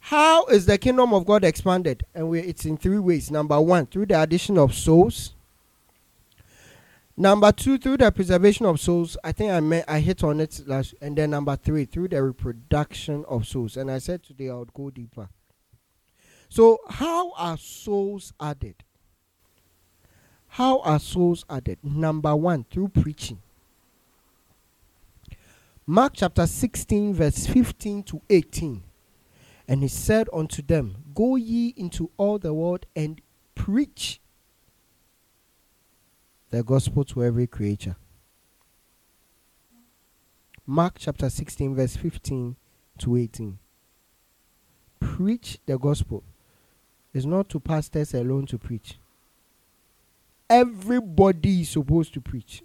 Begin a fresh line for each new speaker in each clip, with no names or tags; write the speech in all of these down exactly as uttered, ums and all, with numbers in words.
How is the kingdom of God expanded? And we, it's in three ways. Number one, through the addition of souls. Number two, through the preservation of souls. I think I met, I hit on it last. And then number three, through the reproduction of souls. And I said today I would go deeper. So how are souls added? How are souls added? Number one, through preaching. Mark chapter sixteen, verse fifteen to eighteen. And he said unto them, Go ye into all the world and preach the gospel to every creature. Mark chapter sixteen, verse fifteen to eighteen. Preach the gospel. It's not to pastors alone to preach. Everybody is supposed to preach.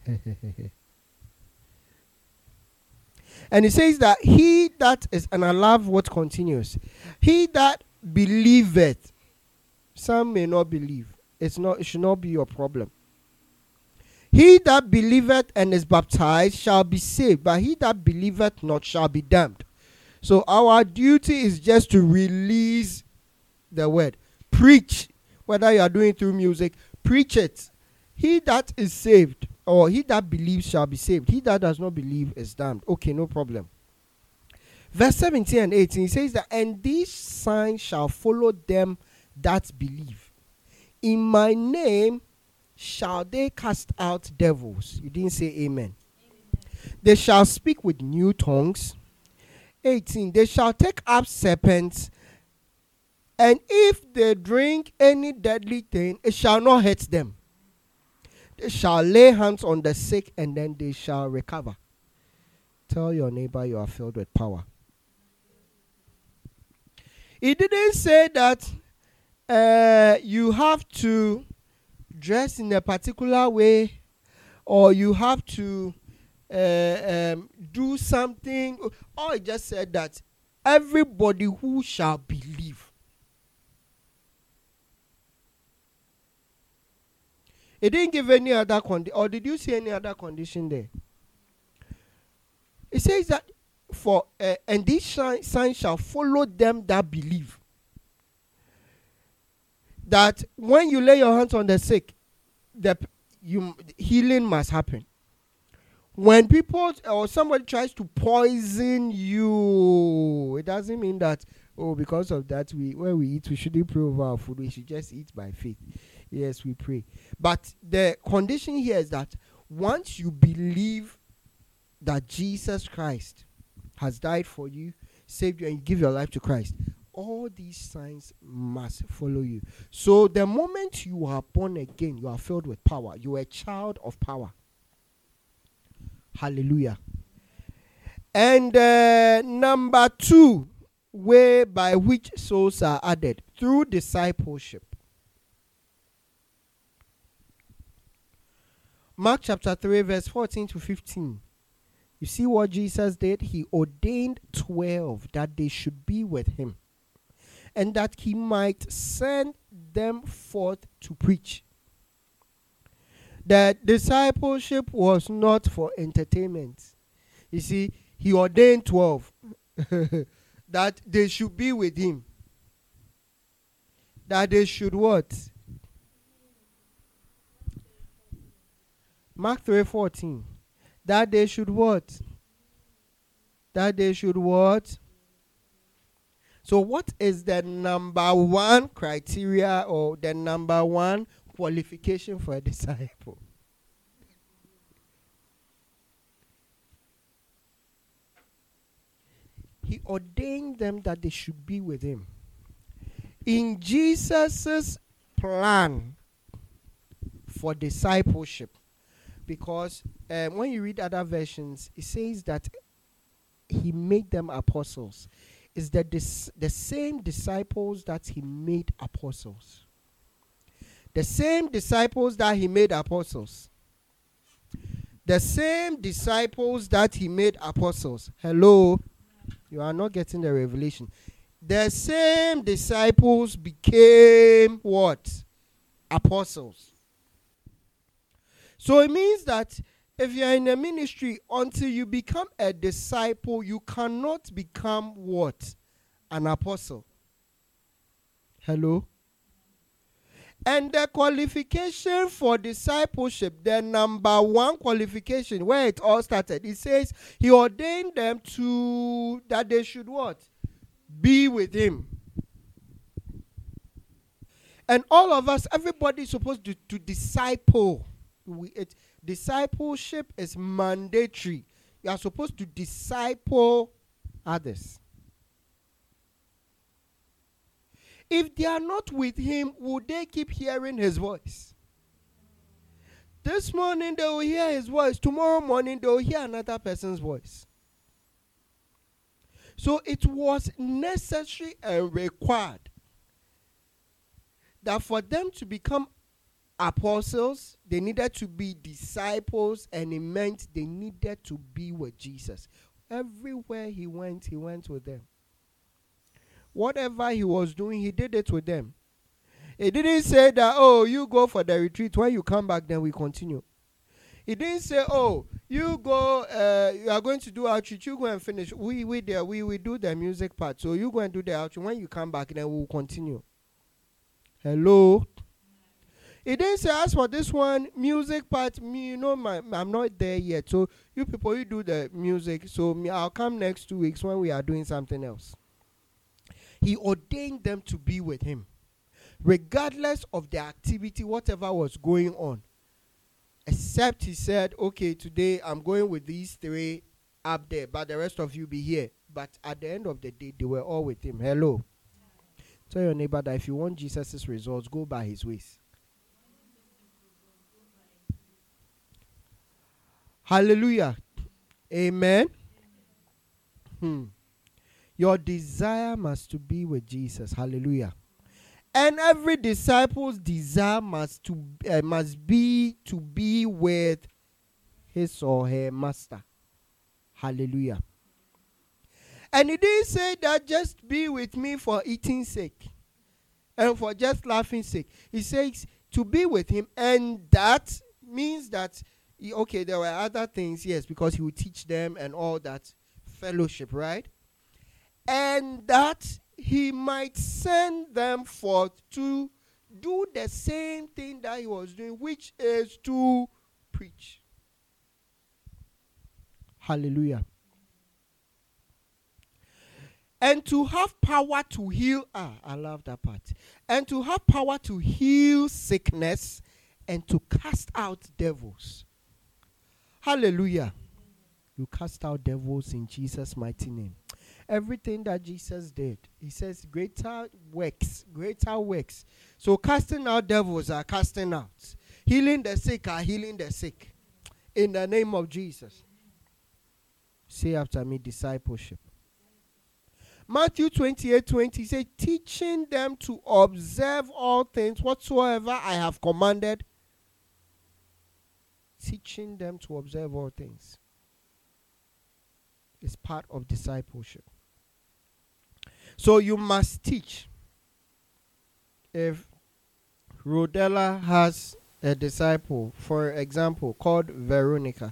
And it says that he that is, and I love what continues, he that believeth. Some may not believe. It's not, it should not be your problem. He that believeth and is baptized shall be saved, but he that believeth not shall be damned. So our duty is just to release the word. Preach. Whether you are doing it through music, preach it. He that is saved, or he that believes shall be saved. He that does not believe is damned. Okay, no problem. Verse seventeen and eighteen, it says that, and these signs shall follow them that believe. In my name shall they cast out devils. You didn't say amen. Amen. They shall speak with new tongues. eighteen, they shall take up serpents. And if they drink any deadly thing, it shall not hurt them. They shall lay hands on the sick, and then they shall recover. Tell your neighbor you are filled with power. He didn't say that uh, you have to dress in a particular way, or you have to uh, um, do something. Or he just said that everybody who shall believe. It didn't give any other condition. Or did you see any other condition there? It says that for uh, and these signs shall follow them that believe. That when you lay your hands on the sick, the you healing must happen. When people or somebody tries to poison you, it doesn't mean that, oh, because of that we when we eat we shouldn't pray over our food. We should just eat by faith. Yes, we pray. But the condition here is that once you believe that Jesus Christ has died for you, saved you, and you give your life to Christ, all these signs must follow you. So the moment you are born again, you are filled with power. You are a child of power. Hallelujah. And uh, number two, way by which souls are added, through discipleship. Mark chapter three, verse fourteen to fifteen. You see what Jesus did? He ordained twelve that they should be with him, and that he might send them forth to preach. That discipleship was not for entertainment. You see, he ordained twelve that they should be with him. That they should what? Mark three fourteen. That they should what? That they should what? So what is the number one criteria or the number one qualification for a disciple? He ordained them that they should be with him. In Jesus' plan for discipleship, because um, when you read other versions, it says that he made them apostles. It's the, dis- the same disciples that he made apostles. The same disciples that he made apostles. The same disciples that he made apostles. Hello? You are not getting the revelation. The same disciples became what? Apostles. So it means that if you are in a ministry, until you become a disciple, you cannot become what? an apostle. Hello? And the qualification for discipleship, the number one qualification, where it all started, it says he ordained them to, that they should what? Be with him. And all of us, everybody is supposed to, to disciple. We, it, discipleship is mandatory. You are supposed to disciple others. If they are not with him, will they keep hearing his voice? This morning they will hear his voice. Tomorrow morning they will hear another person's voice. So it was necessary and required that for them to become apostles, they needed to be disciples, and it meant they needed to be with Jesus. Everywhere he went, he went with them. Whatever he was doing, he did it with them. He didn't say that, oh, you go for the retreat. When you come back, then we continue. He didn't say, oh, you go, uh, you are going to do outreach. You go and finish. We we there, we we do the music part. So you go and do the outreach. When you come back, then we'll continue. Hello? He didn't say, as for this one, music part, me, you know, my, I'm not there yet. So you people, you do the music. So me, I'll come next two weeks when we are doing something else. He ordained them to be with him, regardless of the activity, whatever was going on. Except he said, okay, today I'm going with these three up there, but the rest of you be here. But at the end of the day, they were all with him. Hello. Tell your neighbor that if you want Jesus' results, go by his ways. Hallelujah. Amen. Hmm. Your desire must to be with Jesus. Hallelujah. And every disciple's desire must to uh, must be to be with his or her master. Hallelujah. And he didn't say that just be with me for eating sake and for just laughing sake. He says to be with him, and that means that, he, okay, there were other things, yes, because he would teach them and all that, fellowship, right? And that he might send them forth to do the same thing that he was doing, which is to preach. Hallelujah. And to have power to heal. Ah, I love that part. And to have power to heal sickness and to cast out devils. Hallelujah. You cast out devils in Jesus' mighty name. Everything that Jesus did, he says greater works, greater works. So casting out devils are casting out. Healing the sick are healing the sick. In the name of Jesus. Say after me, discipleship. Matthew twenty-eight twenty says, teaching them to observe all things whatsoever I have commanded. Teaching them to observe all things is part of discipleship. So you must teach. If Rodella has a disciple, for example, called Veronica,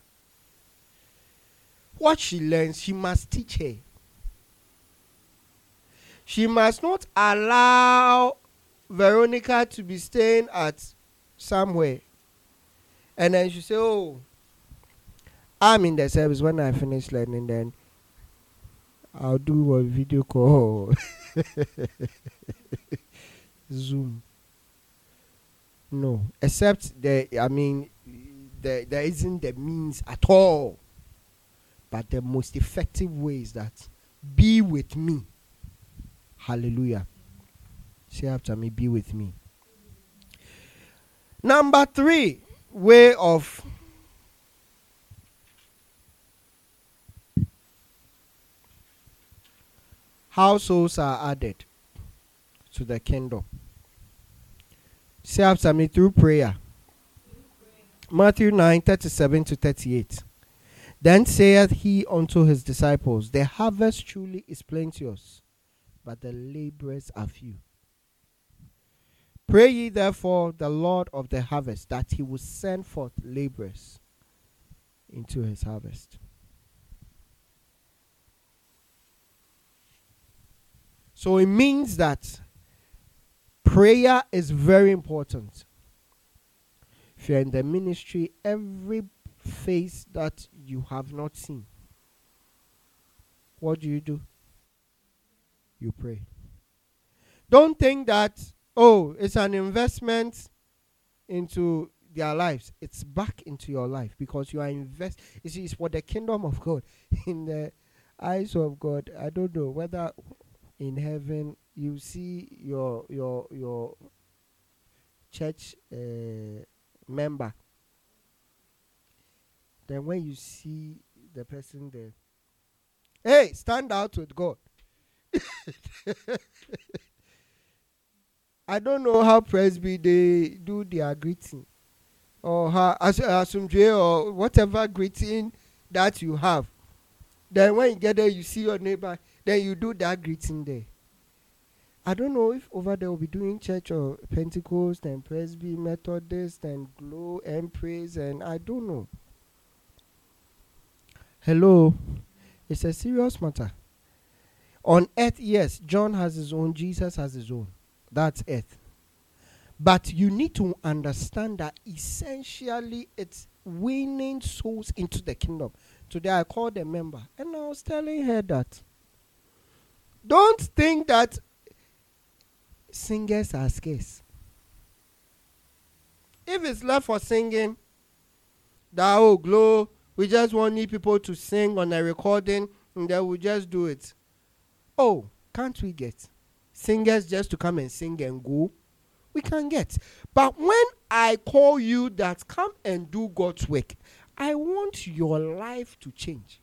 what she learns, she must teach her. She must not allow Veronica to be staying at somewhere. And then she say, oh, I'm in the service. When I finish learning, then I'll do a video call. Zoom. No. Except, the, I mean, the, there isn't the means at all. But the most effective way is that be with me. Hallelujah. Say after me, be with me. Number three, way of how souls are added to the kingdom. Say after me, through prayer. Matthew nine, thirty-seven to thirty-eight. Then saith he unto his disciples, the harvest truly is plenteous, but the laborers are few. Pray ye therefore the Lord of the harvest, that he will send forth laborers into his harvest. So it means that prayer is very important. If you're in the ministry, every face that you have not seen, what do you do? You pray. Don't think that, oh, it's an investment into their lives. It's back into your life because you are invest. You see, it's for the kingdom of God. In the eyes of God, I don't know whether in heaven you see your your your church uh, member. Then when you see the person there, hey, stand out with God. I don't know how Presby they do their greeting, or how as asumdue or whatever greeting that you have. Then when you get there, you see your neighbor. Then you do that greeting there. I don't know if over there will be doing church or Pentecost and Presby, Methodist and Glow and Praise, and I don't know. Hello, it's a serious matter. On earth, yes, John has his own, Jesus has his own. That's earth. But you need to understand that essentially it's winning souls into the kingdom. Today I called a member and I was telling her that don't think that singers are scarce. If it's left for singing, that oh glow, we just want need people to sing on a recording and then we just do it. Oh, can't we get singers just to come and sing and go? We can get. But when I call you that come and do God's work, I want your life to change.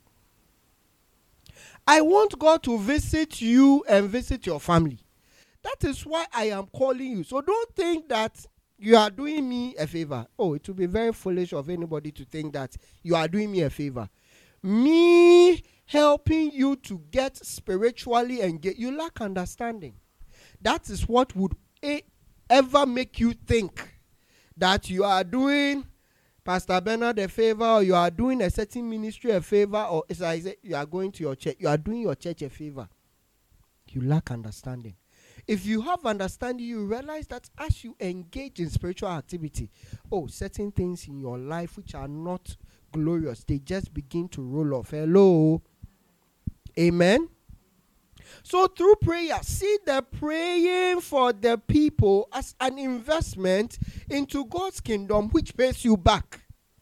I want God to visit you and visit your family. That is why I am calling you. So don't think that you are doing me a favor. Oh, it will be very foolish of anybody to think that you are doing me a favor. Me helping you to get spiritually engaged. You lack understanding. That is what would a- ever make you think that you are doing Pastor Bernard a favor, or you are doing a certain ministry a favor, or as I say, you are going to your church. You are doing your church a favor. You lack understanding. If you have understanding, you realize that as you engage in spiritual activity, oh, certain things in your life which are not glorious, they just begin to roll off. Hello? Amen? So through prayer, see the praying for the people as an investment into God's kingdom, which pays you back.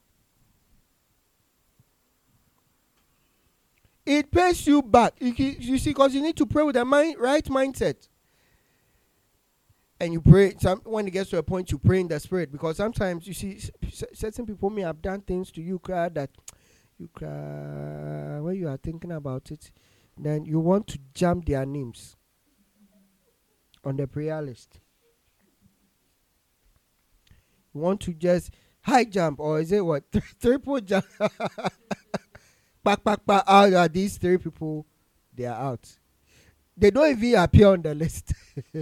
It pays you back. You, you see, because you need to pray with the mind, right mindset. And you pray, some, when it gets to a point, you pray in the spirit. Because sometimes, you see, certain people may have done things to you, cry that you cry, when you are thinking about it, then you want to jump their names on the prayer list. You want to just high jump, or is it what? Triple jump. Back, back, back. Out are these three people, they are out. They don't even appear on the list.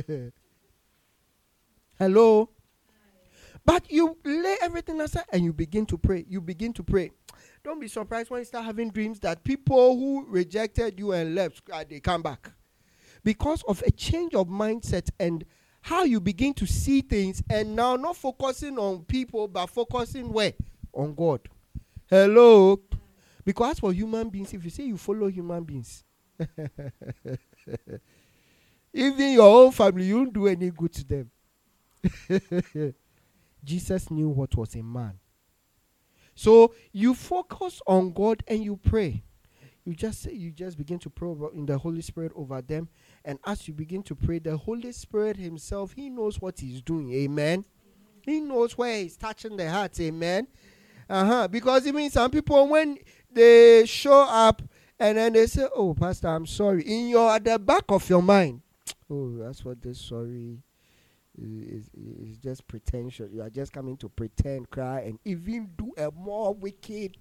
Hello? But you lay everything aside and you begin to pray. You begin to pray. Don't be surprised when you start having dreams that people who rejected you and left, uh, they come back. Because of a change of mindset and how you begin to see things, and now not focusing on people, but focusing where? On God. Hello? Because for human beings, if you say you follow human beings, even your own family, you won't do any good to them. Jesus knew what was in man. So you focus on God and you pray. You just say, you just begin to pray in the Holy Spirit over them. And as you begin to pray, the Holy Spirit himself, he knows what he's doing. Amen. He knows where he's touching the hearts. Amen. Uh-huh. Because even some people, when they show up and then they say, oh, Pastor, I'm sorry. In your, at the back of your mind, oh, that's what this sorry is, is just pretension. You are just coming to pretend, cry, and even do a more wicked.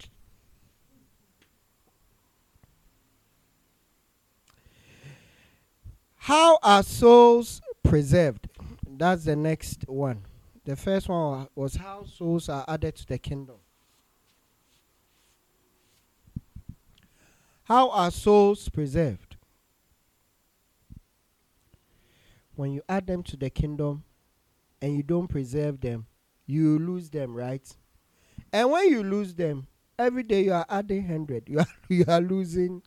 How are souls preserved? That's the next one. The first one was how souls are added to the kingdom. How are souls preserved? when you add them to the kingdom and you don't preserve them, you lose them, right? And when you lose them, every day you are adding one hundred. You are, you are losing.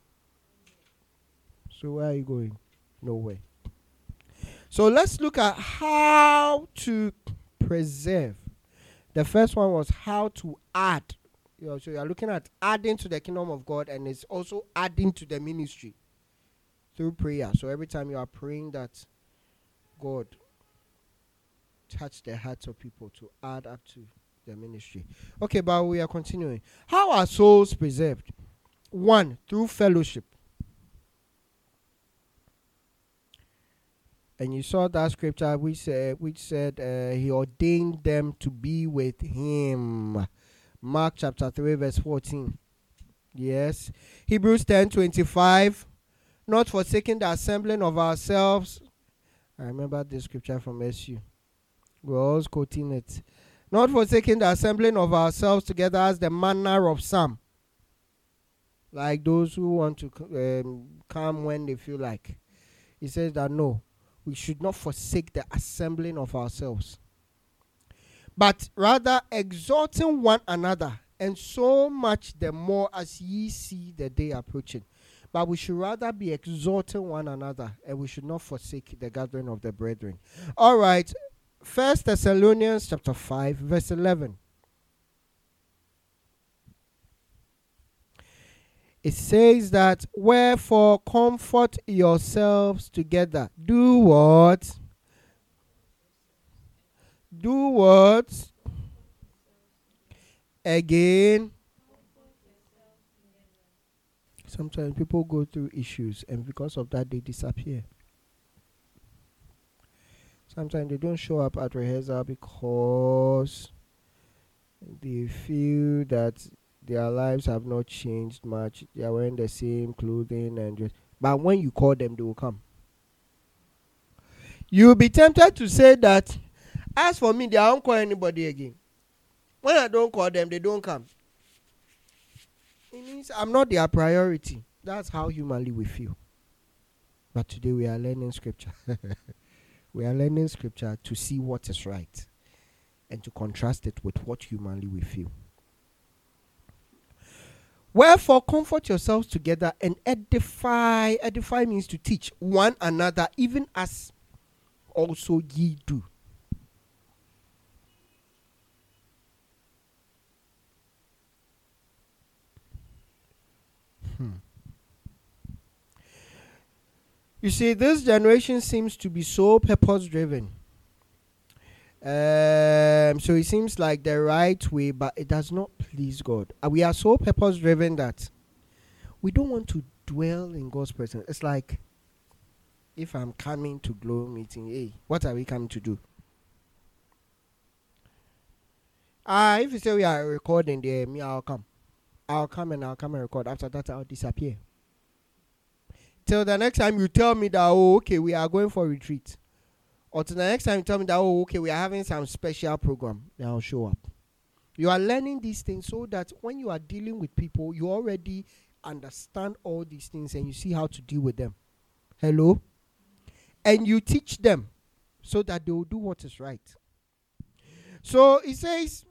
So where are you going? Nowhere. So let's look at how to preserve. The first one was how to add. You know, so you are looking at adding to the kingdom of God, and it's also adding to the ministry through prayer. So every time you are praying that God touch the hearts of people to add up to the ministry. Okay, but we are continuing. How are souls preserved? One, through fellowship. And you saw that scripture which said, which said uh, he ordained them to be with him. Mark chapter three verse fourteen. Yes. Hebrews ten twenty-five. Not forsaking the assembling of ourselves. I remember this scripture from S U. We're always quoting it. Not forsaking the assembling of ourselves together as the manner of some. Like those who want to um, come when they feel like. He says that no. We should not forsake the assembling of ourselves, but rather exhorting one another, and so much the more as ye see the day approaching. But we should rather be exhorting one another, and we should not forsake the gathering of the brethren. All right, First Thessalonians chapter five, verse eleven. It says that, wherefore comfort yourselves together. Do what? Do what? Again. Sometimes people go through issues and because of that they disappear. Sometimes they don't show up at rehearsal because they feel that their lives have not changed much. They are wearing the same clothing and dress. But when you call them, they will come. You'll be tempted to say that, as for me, they won't call anybody again. When I don't call them, they don't come. It means I'm not their priority. That's how humanly we feel. But today we are learning scripture. We are learning scripture to see what is right and to contrast it with what humanly we feel. Wherefore, comfort yourselves together and edify. Edify means to teach one another, even as also ye do. Hmm. You see, this generation seems to be so purpose-driven. Um, so it seems like the right way, but it does not please God. Uh, we are so purpose driven that we don't want to dwell in God's presence. It's like if I'm coming to Glow meeting, hey, what are we coming to do? Ah, uh, if you say we are recording there, me, I'll come. I'll come and I'll come and record. After that, I'll disappear. Till the next time you tell me that, oh, okay, we are going for retreat. Or to the next time you tell me that, oh, okay, we are having some special program, then I'll show up. You are learning these things so that when you are dealing with people, you already understand all these things and you see how to deal with them. Hello? And you teach them so that they will do what is right. So it says,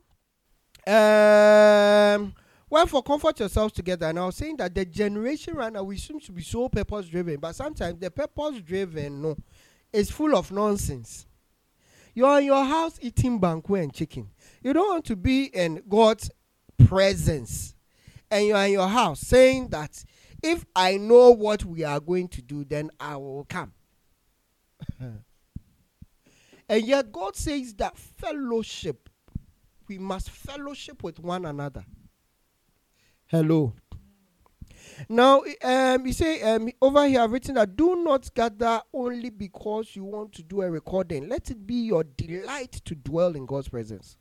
um, wherefore comfort yourselves together. And I was saying that the generation right now, we seem to be so purpose-driven, but sometimes the purpose-driven, no, is full of nonsense. You're in your house eating banku and chicken. You don't want to be in God's presence. And you're in your house saying that if I know what we are going to do, then I will come. And yet God says that fellowship, we must fellowship with one another. Hello. Now, um, you say um, over here I've written that do not gather only because you want to do a recording. Let it be your delight to dwell in God's presence.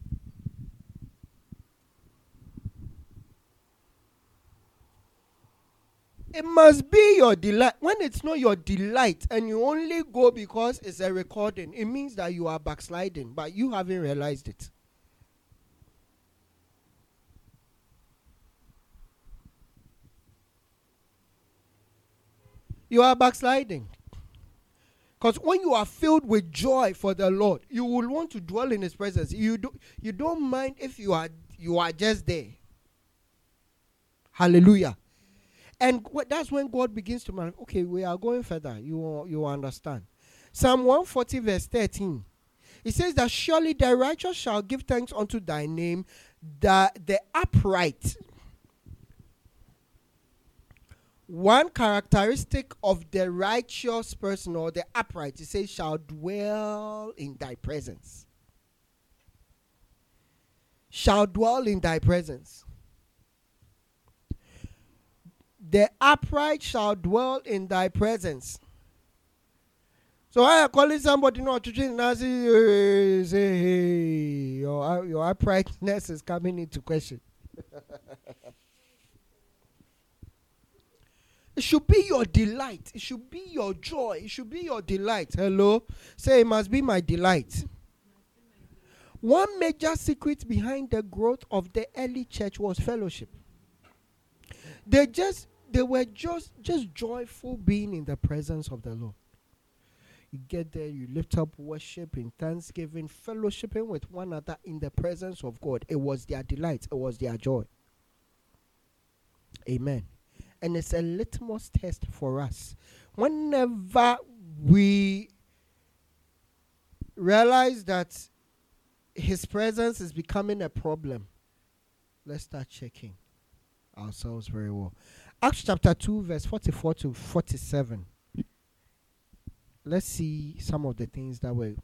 It must be your delight. When it's not your delight and you only go because it's a recording, it means that you are backsliding, but you haven't realized it. You are backsliding. Because when you are filled with joy for the Lord, you will want to dwell in His presence. You do, you don't mind if you are you are just there. Hallelujah. And that's when God begins to man. Okay, we are going further. You you understand. Psalm one forty verse thirteen. It says that surely the righteous shall give thanks unto thy name, the the upright. One characteristic of the righteous person or the upright, it says, shall dwell in thy presence. Shall dwell in thy presence. The upright shall dwell in thy presence. So I am calling somebody not to change and say, say, hey, your, your uprightness is coming into question. It should be your delight. It should be your joy. It should be your delight. Hello? Say, it must be my delight. One major secret behind the growth of the early church was fellowship. They just, they were just, just joyful being in the presence of the Lord. You get there, you lift up worship in thanksgiving, fellowshipping with one another in the presence of God. It was their delight. It was their joy. Amen. And it's a litmus test for us. Whenever we realize that His presence is becoming a problem, let's start checking ourselves very well. Acts chapter two, verse forty-four to forty-seven. Let's see some of the things that were.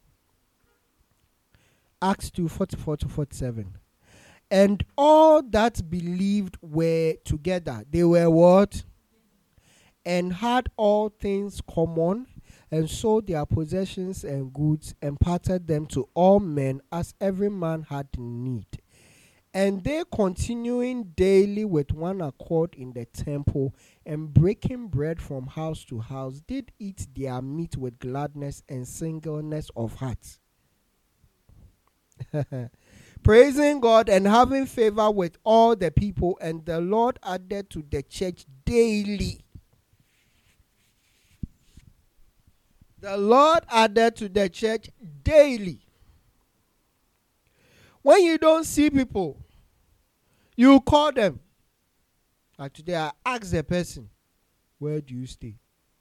Acts two, forty-four to forty-seven. And all that believed were together. They were what? And had all things common, and sold their possessions and goods, and parted them to all men as every man had need. And they, continuing daily with one accord in the temple, and breaking bread from house to house, did eat their meat with gladness and singleness of heart. Praising God and having favor with all the people, and the Lord added to the church daily. The Lord added to the church daily. When you don't see people, you call them. Like today, I ask the person, where do you stay?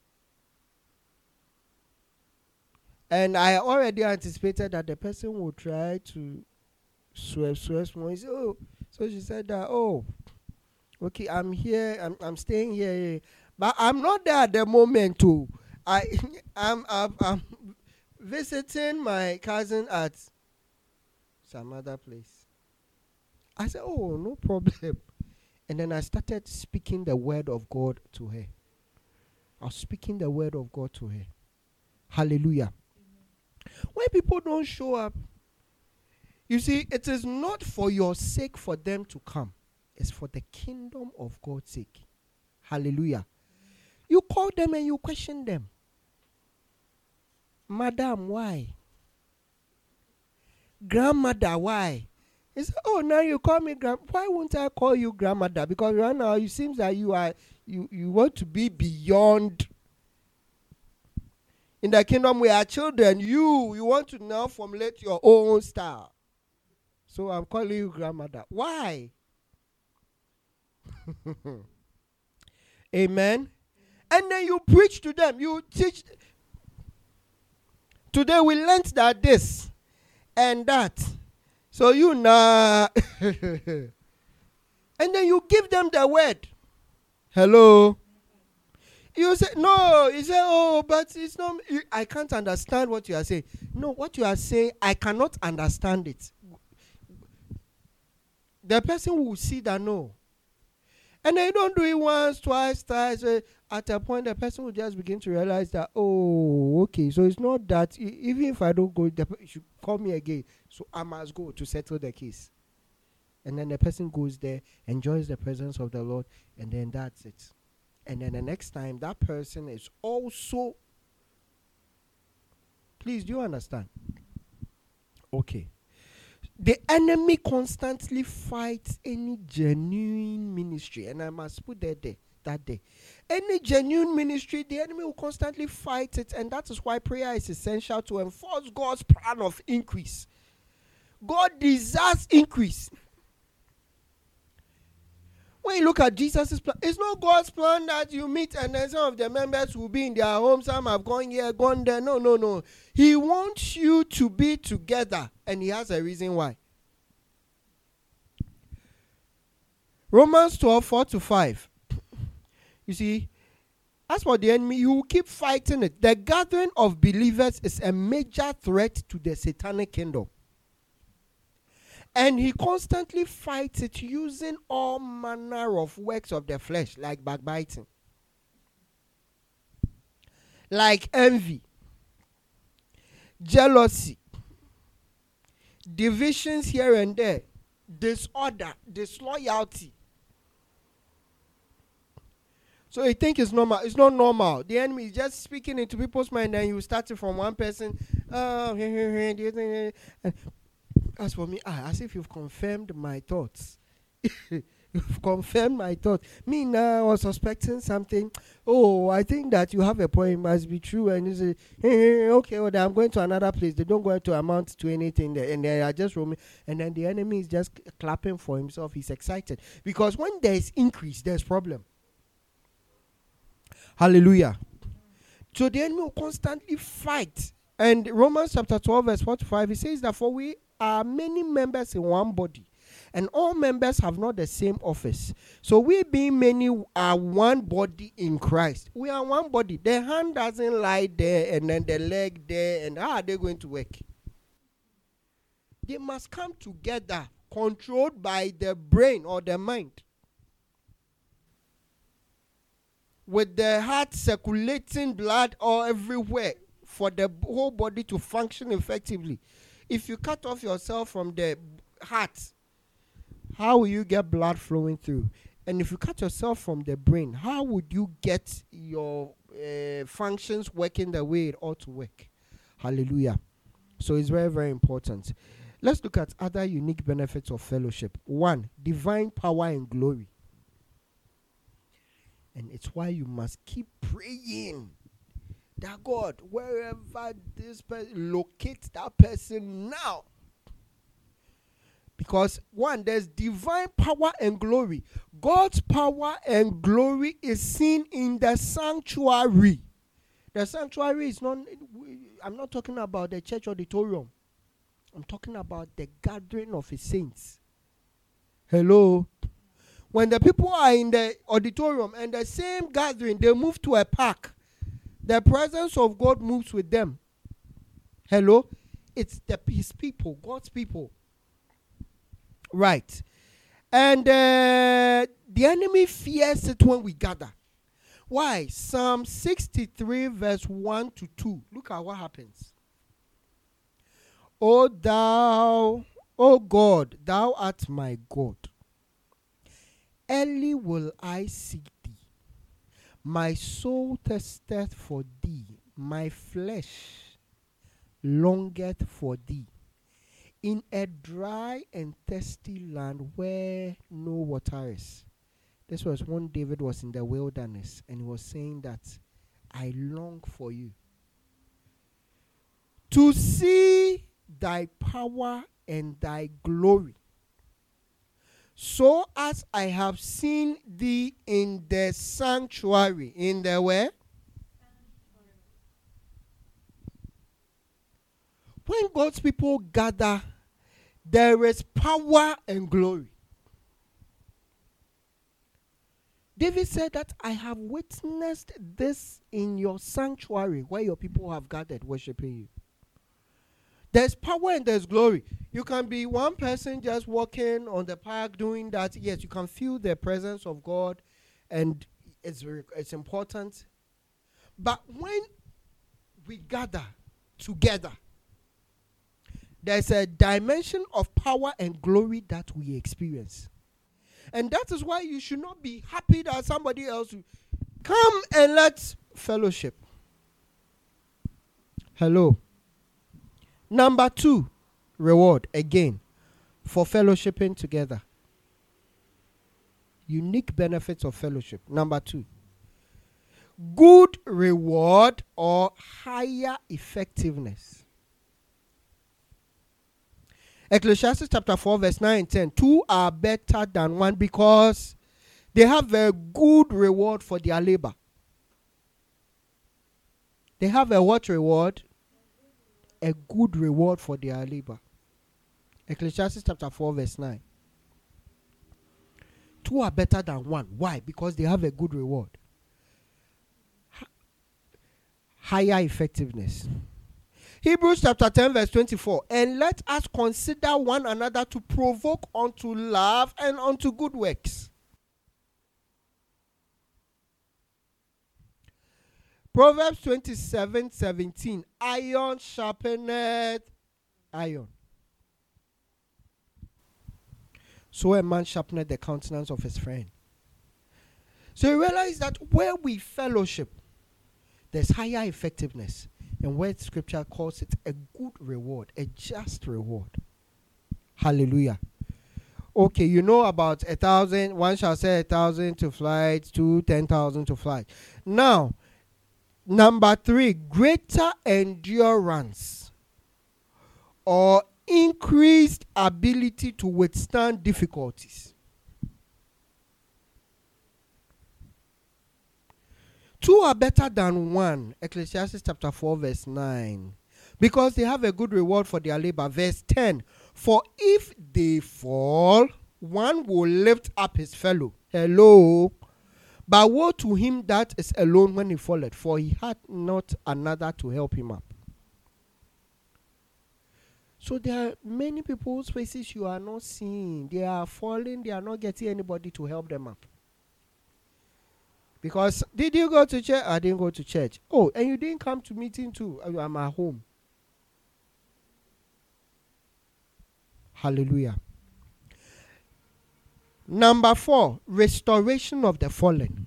And I already anticipated that the person will try to swear, swear, swear. Say, oh, so she said that, oh, okay, I'm here, I'm, I'm staying here, but I'm not there at the moment too. I, I'm, I'm, I'm visiting my cousin at some other place. I said, oh, no problem. And then I started speaking the word of God to her. I was speaking the word of God to her. Hallelujah. Amen. When people don't show up, you see, it is not for your sake for them to come. It's for the kingdom of God's sake. Hallelujah. You call them and you question them. Madam, why? Grandmother, why? He said, oh, now you call me grand. Why won't I call you grandmother? Because right now it seems that you are you, you want to be beyond. In the kingdom we are children. You you want to now formulate your own style. So I'm calling you grandmother. Why? Amen. And then you preach to them. You teach. Today we learned that this and that. So you know. And then you give them the word. Hello. You say, no. You say, oh, but it's not. You, I can't understand what you are saying. No, what you are saying, I cannot understand it. The person will see that no. And then you don't do it once, twice, thrice. Uh, at a point, the person will just begin to realize that, oh, okay, so it's not that. I- even if I don't go, the person should call me again. So I must go to settle the case. And then the person goes there, enjoys the presence of the Lord, and then that's it. And then the next time, that person is also. Please, do you understand? Okay. The enemy constantly fights any genuine ministry, and I must put that there, that day. Any genuine ministry, the enemy will constantly fight it, and that is why prayer is essential to enforce God's plan of increase. God desires increase. When you look at Jesus' plan, it's not God's plan that you meet and then some of the members will be in their home, some have gone here, gone there. No, no, no. He wants you to be together, and he has a reason why. Romans twelve, four to five. You see, as for the enemy, you will keep fighting it. The gathering of believers is a major threat to the satanic kingdom. And he constantly fights it using all manner of works of the flesh, like backbiting, like envy, jealousy, divisions here and there, disorder, disloyalty. So you think it's normal. It's not normal. The enemy is just speaking into people's mind, and you start it from one person. Oh, do you think? And as for me, ah, as if you've confirmed my thoughts. You've confirmed my thoughts. Me now, I was suspecting something. Oh, I think that you have a point. It must be true. And you say, hey, okay, well, I'm going to another place. They don't go to amount to anything there. And they are just roaming. And then the enemy is just clapping for himself. He's excited. Because when there is increase, there's problem. Hallelujah. So the enemy will constantly fight. And Romans chapter twelve, verse four to five, it says that for we are many members in one body, and all members have not the same office. So we being many are one body in Christ. We are one body. The hand doesn't lie there and then the leg there, and how are they going to work? They must come together, controlled by the brain or the mind, with the heart circulating blood all everywhere for the whole body to function effectively. If you cut off yourself from the heart, how will you get blood flowing through? And if you cut yourself from the brain, how would you get your uh, functions working the way it ought to work? Hallelujah. So it's very, very important. Let's look at other unique benefits of fellowship. One, divine power and glory. And it's why you must keep praying that God, wherever this person, locate that person now. Because one, there's divine power and glory. God's power and glory is seen in the sanctuary. The sanctuary is not, I'm not talking about the church auditorium. I'm talking about the gathering of his saints. Hello? When the people are in the auditorium and the same gathering, they move to a park, the presence of God moves with them. Hello? It's the, his people, God's people. Right. And uh, the enemy fears it when we gather. Why? Psalm sixty-three verse one to two. Look at what happens. O thou, O God, thou art my God. Early will I seek thee. My soul thirsteth for thee. My flesh longeth for thee. In a dry and thirsty land where no water is. This was when David was in the wilderness and he was saying that I long for you, to see thy power and thy glory, so as I have seen thee in the sanctuary. In the where? When God's people gather, there is power and glory. David said that I have witnessed this in your sanctuary where your people have gathered worshiping you. There's power and there's glory. You can be one person just walking on the park doing that. Yes, you can feel the presence of God and it's very, it's important. But when we gather together, there's a dimension of power and glory that we experience. And that is why you should not be happy that somebody else will come and let's fellowship. Hello. Number two, reward again for fellowshipping together. Unique benefits of fellowship. Number two, good reward or higher effectiveness. Ecclesiastes chapter four, verse nine and ten. Two are better than one because they have a good reward for their labor. They have a what reward? A good reward for their labor. Ecclesiastes chapter four, verse nine. Two are better than one. Why? Because they have a good reward. H- higher effectiveness. Hebrews chapter ten, verse twenty-four. And let us consider one another to provoke unto love and unto good works. Proverbs twenty-seven, seventeen. Iron sharpeneth iron. So a man sharpeneth the countenance of his friend. So you realize that where we fellowship, there's higher effectiveness. And where scripture calls it a good reward, a just reward. Hallelujah. Okay, you know about a thousand, one shall say a thousand to flight, two, ten thousand to flight. Now, number three, greater endurance or increased ability to withstand difficulties. Two are better than one. Ecclesiastes chapter four, verse nine. Because they have a good reward for their labor. Verse ten. For if they fall, one will lift up his fellow. Hello. But woe to him that is alone when he falleth, for he had not another to help him up. So there are many people's faces you are not seeing. They are falling. They are not getting anybody to help them up. Because did you go to church? I didn't go to church. Oh, and you didn't come to meeting too. I'm at home. Hallelujah. Number four, restoration of the fallen.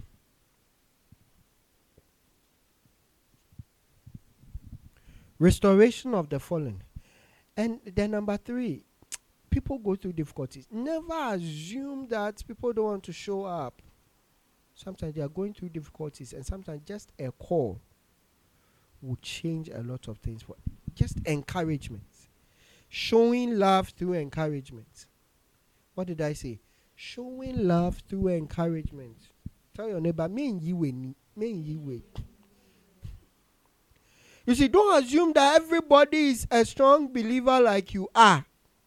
Restoration of the fallen. And then number three, people go through difficulties. Never assume that people don't want to show up. Sometimes they are going through difficulties, and sometimes just a call will change a lot of things. For just encouragement. Showing love through encouragement. What did I say? Showing love through encouragement. Tell your neighbor, me and you, me and you. You see, don't assume that everybody is a strong believer like you are.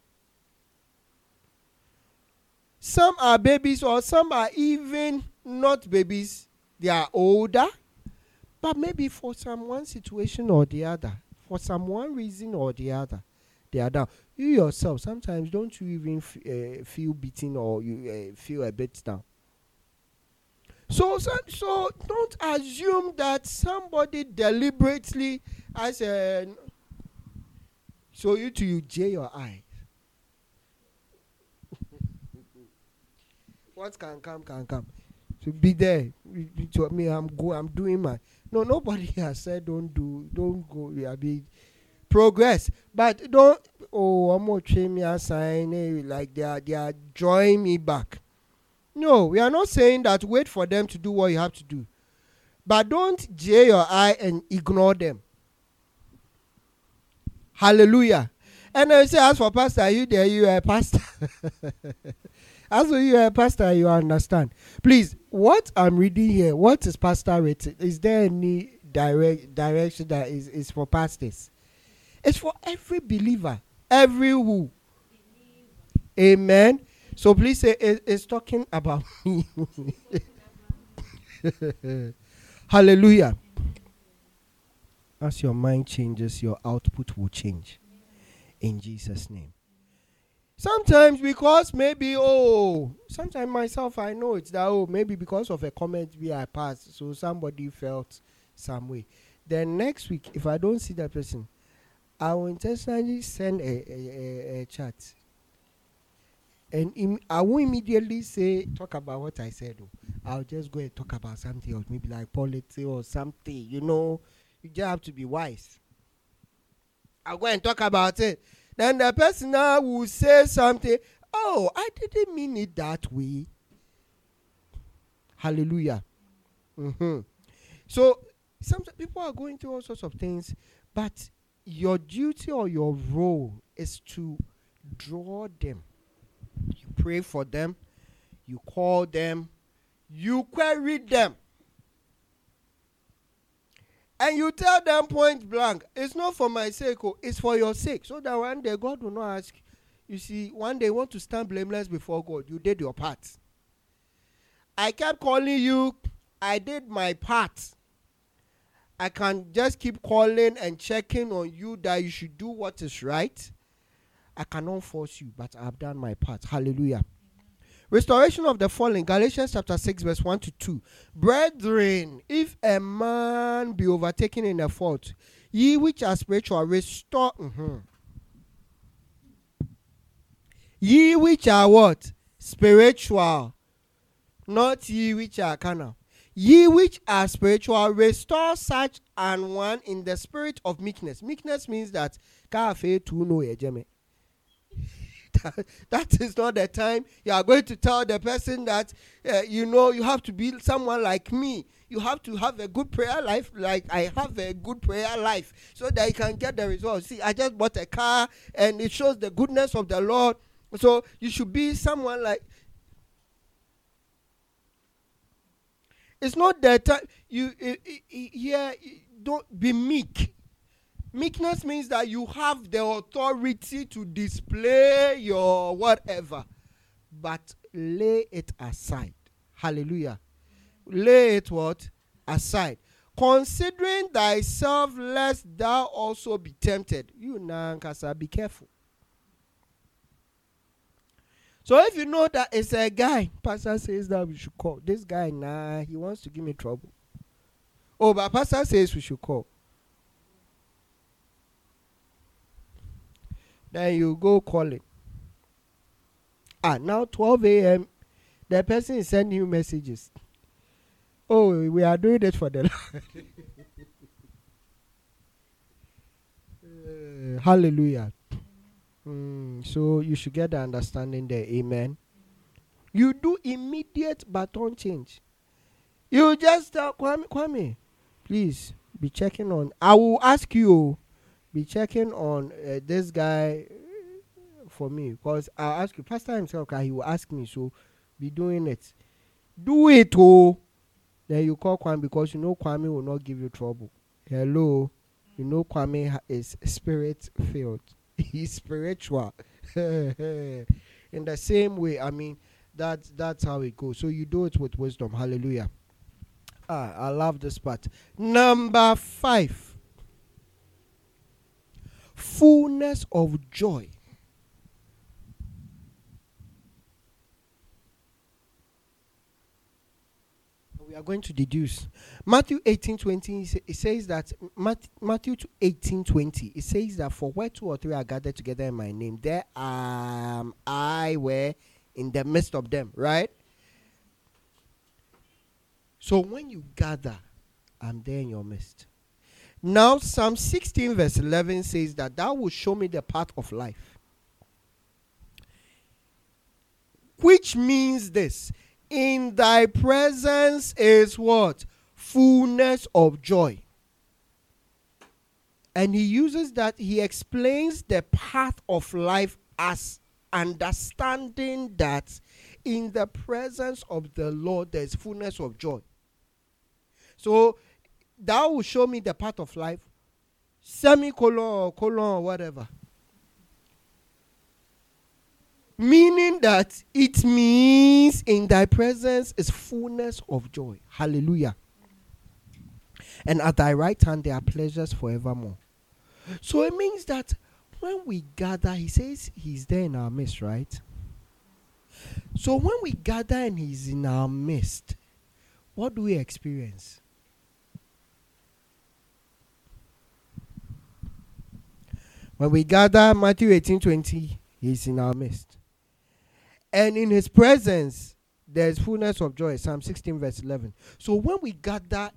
Some are babies, or some are even not babies. They are older. But maybe for some one situation or the other, for some one reason or the other, they are down. You yourself, sometimes don't you even f- uh, feel beaten or you uh, feel a bit down. So, so, so don't assume that somebody deliberately has a... So you to you jay your eye. What can come, can come. To be there. To me, I'm go. I'm doing my... No, nobody has said don't do, don't go. I mean, progress. But don't... Oh, I'm going to train me a sign. Eh, like they are, they are drawing me back. No, we are not saying that wait for them to do what you have to do. But don't jay your eye and ignore them. Hallelujah. And I say, as for pastor, are you there? You are a pastor. As for you are a pastor, you understand. Please, what I'm reading here, what is pastor rated? Is there any direct direction that is, is for pastors? It's for every believer. Every who. Amen. So please say it, it's talking about me. Hallelujah. As your mind changes, your output will change. In Jesus' name. Sometimes because maybe, oh, sometimes myself, I know it's that, oh, maybe because of a comment we I passed, so somebody felt some way. Then next week, if I don't see that person, I will intentionally send a, a, a, a chat. And im- I won't immediately say, talk about what I said. Oh. I'll just go and talk about something else, maybe like politics or something, you know. You just have to be wise. I'll go and talk about it. Then the person now will say something. Oh, I didn't mean it that way. Hallelujah. Mm-hmm. So sometimes people are going through all sorts of things, but your duty or your role is to draw them. You pray for them, you call them, you query them. And you tell them point blank, it's not for my sake, oh, it's for your sake. So that one day God will not ask. You see, one day you want to stand blameless before God. You did your part. I kept calling you. I did my part. I can just keep calling and checking on you that you should do what is right. I cannot force you, but I've done my part. Hallelujah. Restoration of the fallen, Galatians chapter six, verse one to two. Brethren, if a man be overtaken in a fault, ye which are spiritual, restore. Mm-hmm. Ye which are what? Spiritual. Not ye which are carnal. Ye which are spiritual, restore such an one in the spirit of meekness. Meekness means that that is not the time you are going to tell the person that uh, you know you have to be someone like me. You have to have a good prayer life like I have a good prayer life so that you can get the results. See, I just bought a car and it shows the goodness of the Lord. So you should be someone like. It's not that time you yeah, don't be meek. Meekness means that you have the authority to display your whatever, but lay it aside. Hallelujah. Lay it what? Aside. Considering thyself lest thou also be tempted. You nankasa, be careful. So if you know that it's a guy, pastor says that we should call. This guy, nah, he wants to give me trouble. Oh, but pastor says we should call. Then you go call it. Ah, now twelve a.m. the person is sending you messages. Oh, we are doing it for the Lord. uh, hallelujah. Mm, so you should get the understanding there. Amen. You do immediate baton change. You just tell Kwame, Kwame, please be checking on. I will ask you. Be checking on uh, this guy for me, because I'll ask you, pastor himself, he will ask me, so be doing it. Do it, oh. Then you call Kwame, because you know Kwame will not give you trouble. Hello. You know Kwame is spirit filled. He's spiritual. In the same way, I mean, that's, that's how it goes. So you do it with wisdom. Hallelujah. Ah, I love this part. Number five. Fullness of joy. We are going to deduce Matthew eighteen twenty. It says that Matthew eighteen twenty. It says that for where two or three are gathered together in my name, there am I were in the midst of them. Right. So when you gather, I'm there in your midst. Now, Psalm sixteen verse eleven says that thou will show me the path of life. Which means this. In thy presence is what? Fullness of joy. And he uses that, he explains the path of life as understanding that in the presence of the Lord there is fullness of joy. So, thou will show me the path of life, semicolon or colon or whatever. Meaning that it means in thy presence is fullness of joy. Hallelujah. And at thy right hand there are pleasures forevermore. So it means that when we gather, he says he's there in our midst, right? So when we gather and he's in our midst, what do we experience? When we gather, Matthew eighteen twenty, he's in our midst. And in his presence, there is fullness of joy. Psalm sixteen verse eleven. So when we gather,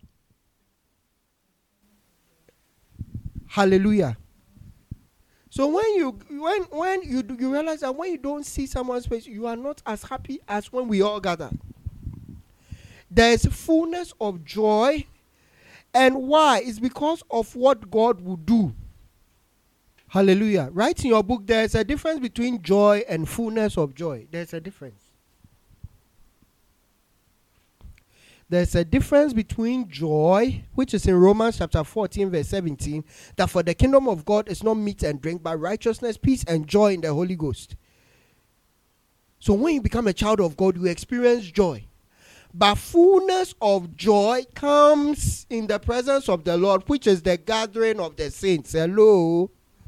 hallelujah. So when you when when you you realize that when you don't see someone's face, you are not as happy as when we all gather. There's fullness of joy. And why? It's because of what God will do. Hallelujah. Write in your book, there's a difference between joy and fullness of joy. There's a difference. There's a difference between joy, which is in Romans chapter fourteen, verse seventeen, that for the kingdom of God is not meat and drink, but righteousness, peace, and joy in the Holy Ghost. So when you become a child of God, you experience joy. But fullness of joy comes in the presence of the Lord, which is the gathering of the saints. Hello.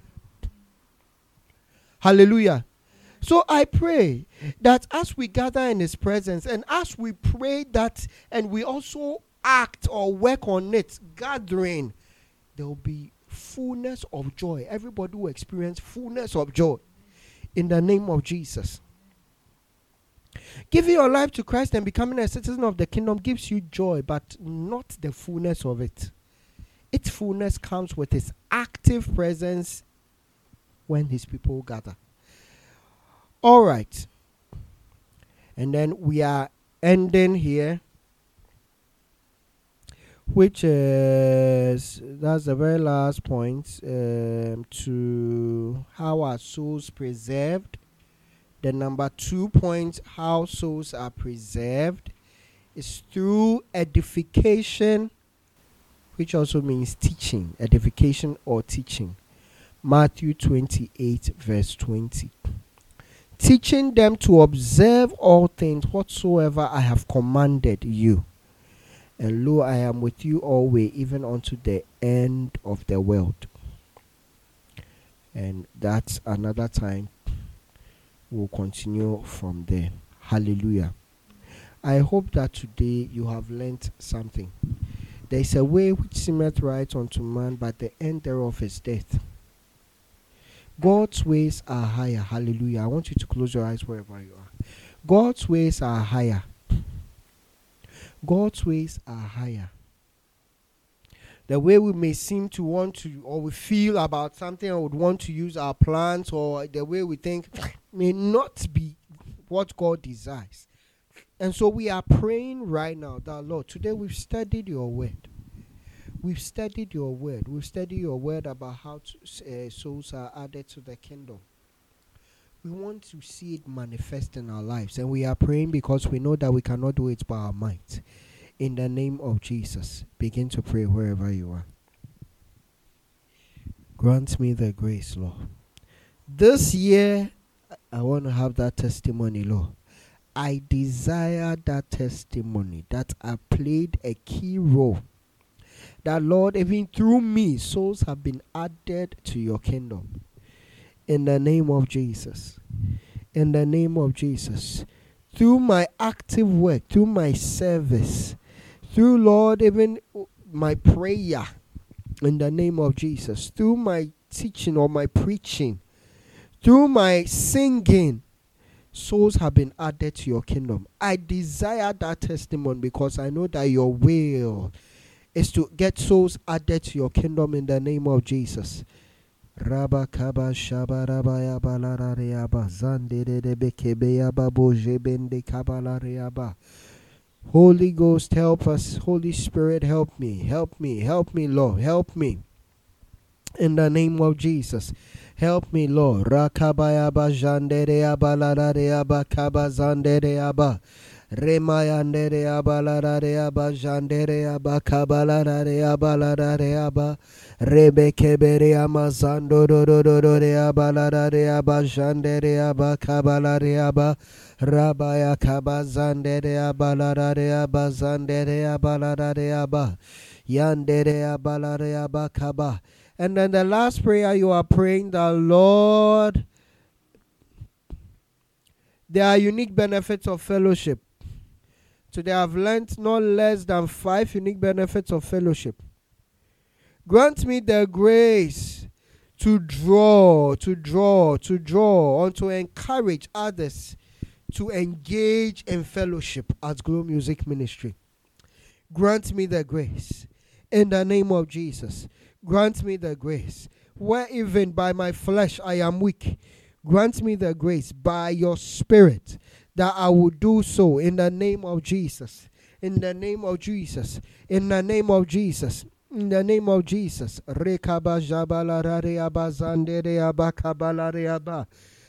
Hallelujah. So I pray that as we gather in His presence and as we pray that and we also act or work on it, gathering, there will be fullness of joy. Everybody will experience fullness of joy in the name of Jesus. Giving your life to Christ and becoming a citizen of the kingdom gives you joy, but not the fullness of it. Its fullness comes with His active presence when His people gather. All right. And then we are ending here, which is, that's the very last point, um, to how are souls preserved. The number two point, how souls are preserved, is through edification, which also means teaching, edification or teaching. Matthew twenty-eight, verse twenty. Teaching them to observe all things whatsoever I have commanded you. And lo, I am with you always, even unto the end of the world. And that's another time. We'll continue from there. Hallelujah. I hope that today you have learnt something. There is a way which seemeth right unto man, but the end thereof is death. God's ways are higher. Hallelujah. I want you to close your eyes wherever you are. God's ways are higher. God's ways are higher. The way we may seem to want to, or we feel about something, or would want to use our plans, or the way we think may not be what God desires. And so we are praying right now that, Lord, today we've studied your word. We've studied your word. We've studied your word about how to, uh, souls are added to the kingdom. We want to see it manifest in our lives. And we are praying because we know that we cannot do it by our might. In the name of Jesus, begin to pray wherever you are. Grant me the grace, Lord. This year, I want to have that testimony, Lord. I desire that testimony that I played a key role. That, Lord, even through me, souls have been added to your kingdom. In the name of Jesus. In the name of Jesus. Through my active work, through my service, through, Lord, even my prayer, in the name of Jesus, through my teaching or my preaching, through my singing, souls have been added to your kingdom. I desire that testimony because I know that your will is to get souls added to your kingdom in the name of Jesus. Rabba kaba shabarabaya balarareaba zandere de bekebeya babo jebende kabalareaba. Holy Ghost, help us. Holy Spirit, help me. Help me. Help me, Lord. Help me. In the name of Jesus. Help me, Lord. Rakabaya ba jandere abalareaba kaba zandere aba. Remayandere abalarare aba jandere aba kabalarare abalarare aba rebekebere amazando dododore abalarare aba jandere aba kabalare aba rabaya kabazandere abalarare aba zandere abalarare aba yandere abalare aba kaba. And then the last prayer you are praying, the Lord, there are unique benefits of fellowship. Today I've learned not less than five unique benefits of fellowship. Grant me the grace to draw, to draw, to draw, and to encourage others to engage in fellowship at Glow Music Ministry. Grant me the grace. In the name of Jesus, grant me the grace. Where even by my flesh I am weak, grant me the grace by your Spirit that I will do so in the name of Jesus. In the name of Jesus. In the name of Jesus. In the name of Jesus. Rekaba jabala reaba zandere aba kabala reaba.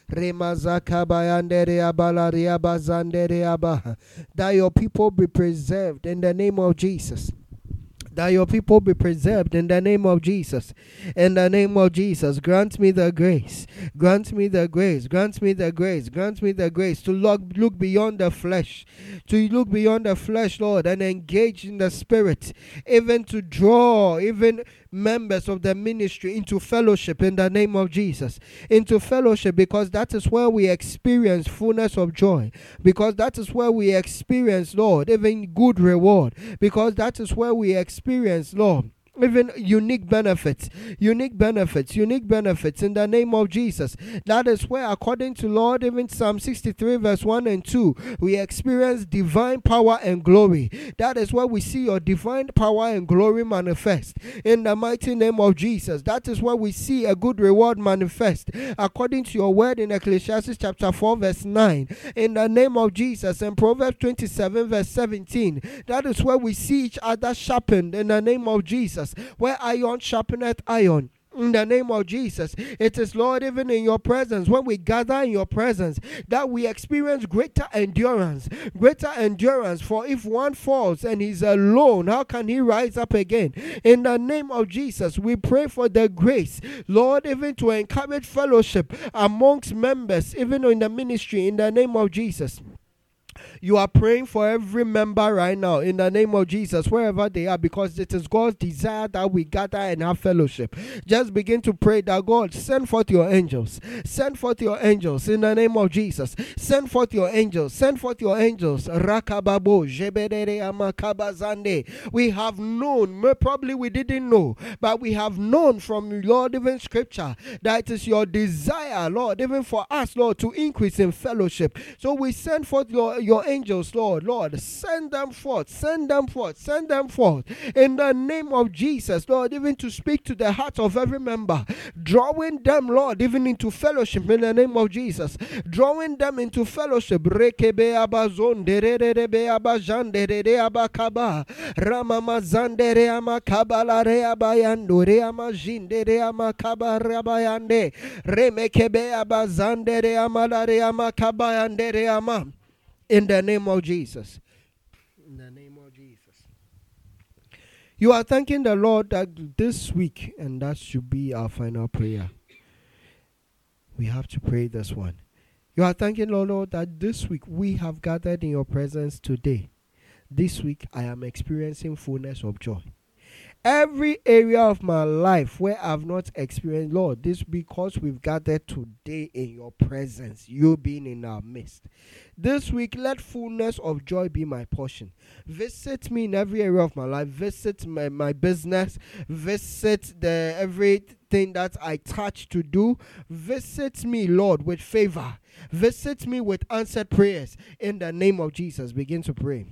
Remazakabayandere abala reaba zandere aba. That your people be preserved in the name of Jesus. That your people be preserved in the name of Jesus. In the name of Jesus, grant me the grace. Grant me the grace. Grant me the grace. Grant me the grace to look, look beyond the flesh. To look beyond the flesh, Lord, and engage in the spirit. Even to draw, even members of the ministry into fellowship in the name of Jesus. Into fellowship, because that is where we experience fullness of joy. Because that is where we experience, Lord, even good reward. Because that is where we experience Experience, Lord, even unique benefits, unique benefits, unique benefits in the name of Jesus. That is where, according to Lord, even Psalm sixty-three verse one and two, we experience divine power and glory. That is where we see your divine power and glory manifest in the mighty name of Jesus. That is where we see a good reward manifest, according to your word in Ecclesiastes chapter four verse nine, in the name of Jesus. And Proverbs twenty-seven verse seventeen, that is where we see each other sharpened in the name of Jesus. Where iron sharpeneth iron. In the name of Jesus. It is, Lord, even in your presence, when we gather in your presence, that we experience greater endurance. Greater endurance. For if one falls and he's alone, how can he rise up again? In the name of Jesus, we pray for the grace, Lord, even to encourage fellowship amongst members, even in the ministry, in the name of Jesus. You are praying for every member right now in the name of Jesus, wherever they are, because it is God's desire that we gather and have fellowship. Just begin to pray that God, send forth your angels. Send forth your angels in the name of Jesus. Send forth your angels. Send forth your angels. Rakababo, jebedere amakabazande. We have known, probably we didn't know, but we have known from Lord, even scripture, that it is your desire, Lord, even for us, Lord, to increase in fellowship. So we send forth your your angels, Lord, Lord, send them forth, send them forth, send them forth in the name of Jesus, Lord, even to speak to the heart of every member, drawing them, Lord, even into fellowship in the name of Jesus, drawing them into fellowship. Rekebe abazon dererebe abajande abakaba ramamazandere amakabalare abayandore amajindere amakabarabayande remekebe abazandere amalare amakabayandere ama. In the name of Jesus. In the name of Jesus. You are thanking the Lord that this week, and that should be our final prayer. We have to pray this one. You are thanking the Lord that this week we have gathered in your presence today. This week I am experiencing fullness of joy. Every area of my life where I've not experienced, Lord, this because we've gathered today in your presence, you being in our midst. This week, let fullness of joy be my portion. Visit me in every area of my life. Visit my, my business. Visit the everything that I touch to do. Visit me, Lord, with favor. Visit me with answered prayers. In the name of Jesus, begin to pray.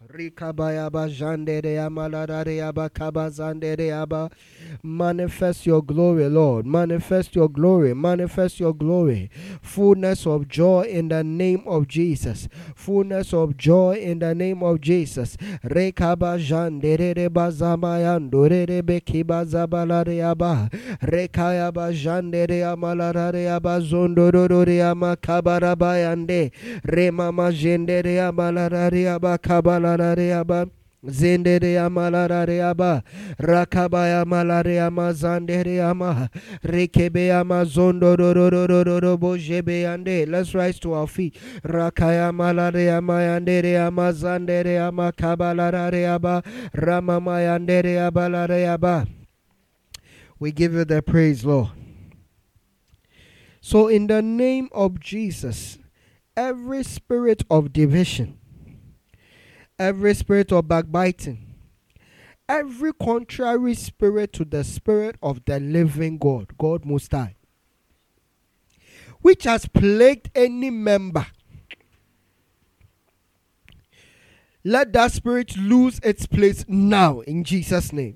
Manifest your glory, Lord. Manifest your glory. Manifest your glory. Fullness of joy in the name of Jesus. Fullness of joy in the name of Jesus. Rekaba jandere bazamayando rebe kibazabala aba. Rekayaba jandere amalarare abazondo rore amakabarabayande. Remama jendere amalarare abakabala Aba Zendere amalare aba rakabaya malare amazandere ama rekebe amazondo rororororo bojebe ande. Let's rise to our feet. Rakaya malare amayandere amazandere amakabalare aba ramamayandere abalare aba. We give you the praise, Lord. So in the name of Jesus, every spirit of division, every spirit of backbiting, every contrary spirit to the spirit of the living God, God Most High, which has plagued any member, let that spirit lose its place now in Jesus' name.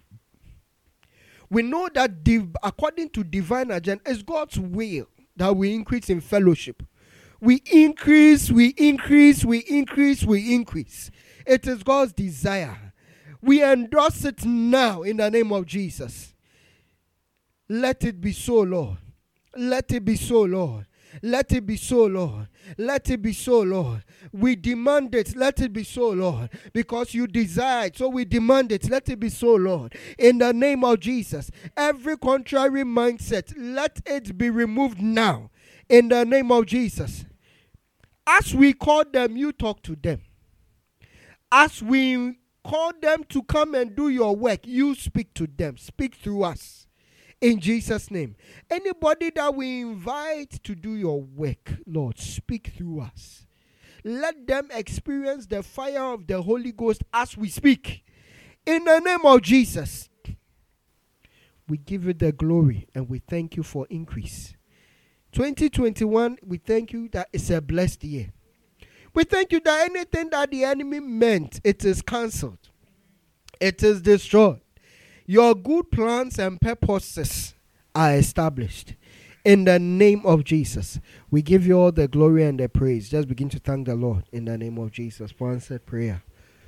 We know that div- according to divine agenda, it's God's will that we increase in fellowship. We increase, we increase, we increase, we increase. It is God's desire. We endorse it now in the name of Jesus. Let it be so, Lord. Let it be so, Lord. Let it be so, Lord. Let it be so, Lord. We demand it. Let it be so, Lord. Because you desire it. So we demand it. Let it be so, Lord. In the name of Jesus. Every contrary mindset, let it be removed now. In the name of Jesus. As we call them, you talk to them. As we call them to come and do your work, you speak to them. Speak through us. In Jesus' name. Anybody that we invite to do your work, Lord, speak through us. Let them experience the fire of the Holy Ghost as we speak. In the name of Jesus. We give you the glory and we thank you for increase. twenty twenty-one, we thank you that it's a blessed year. We thank you that anything that the enemy meant, it is cancelled. It is destroyed. Your good plans and purposes are established. In the name of Jesus, we give you all the glory and the praise. Just begin to thank the Lord in the name of Jesus for answered prayer.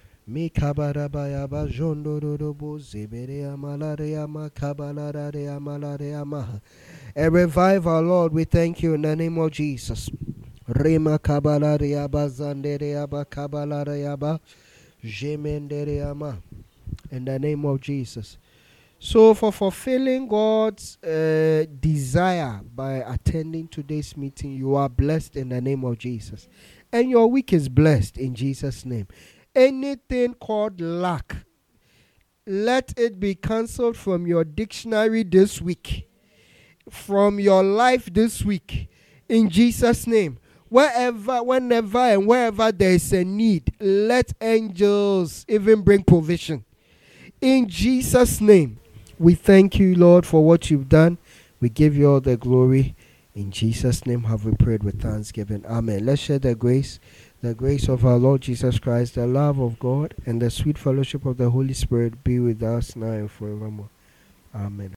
A revival, Lord, we thank you in the name of Jesus. Rema kabalariaba zandereaba kabalariaba jemendereama. In the name of Jesus. So for fulfilling God's uh, desire by attending today's meeting, you are blessed in the name of Jesus. And your week is blessed in Jesus' name. Anything called lack, let it be cancelled from your dictionary this week. From your life this week. In Jesus' name. Wherever, whenever, and wherever there is a need, let angels even bring provision. In Jesus' name. We thank you, Lord, for what you've done. We give you all the glory. In Jesus' name have we prayed with thanksgiving. Amen. Let's share the grace. The grace of our Lord Jesus Christ, the love of God, and the sweet fellowship of the Holy Spirit be with us now and forevermore. Amen.